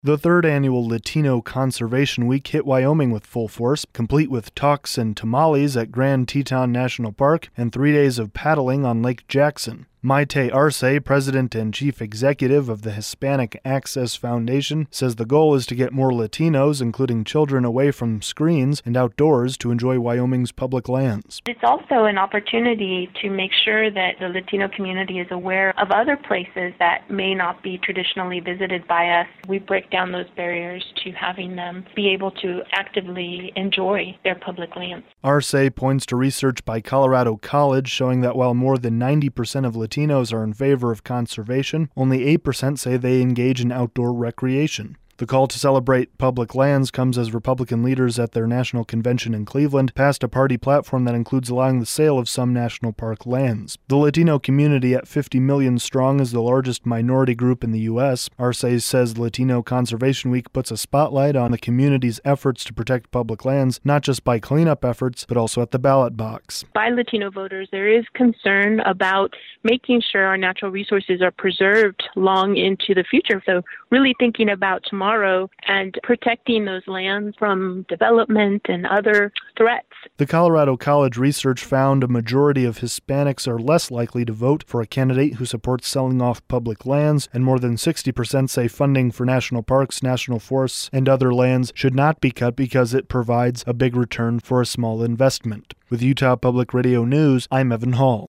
The third annual Latino Conservation Week hit Wyoming with full force, complete with talks and tamales at Grand Teton National Park and 3 days of paddling on Lake Jackson. Maite Arce, president and chief executive of the Hispanic Access Foundation, says the goal is to get more Latinos, including children, away from screens and outdoors to enjoy Wyoming's public lands. It's also an opportunity to make sure that the Latino community is aware of other places that may not be traditionally visited by us. We break down those barriers to having them be able to actively enjoy their public lands. Arce points to research by Colorado College showing that while more than 90% of Latinos are in favor of conservation, only 8% say they engage in outdoor recreation. The call to celebrate public lands comes as Republican leaders at their national convention in Cleveland passed a party platform that includes allowing the sale of some national park lands. The Latino community at 50 million strong is the largest minority group in the U.S. Arce says Latino Conservation Week puts a spotlight on the community's efforts to protect public lands, not just by cleanup efforts, but also at the ballot box. By Latino voters, there is concern about making sure our natural resources are preserved long into the future. So really thinking about tomorrow and protecting those lands from development and other threats. The Colorado College research found a majority of Hispanics are less likely to vote for a candidate who supports selling off public lands, and more than 60% say funding for national parks, national forests, and other lands should not be cut because it provides a big return for a small investment. With Utah Public Radio News, I'm Evan Hall.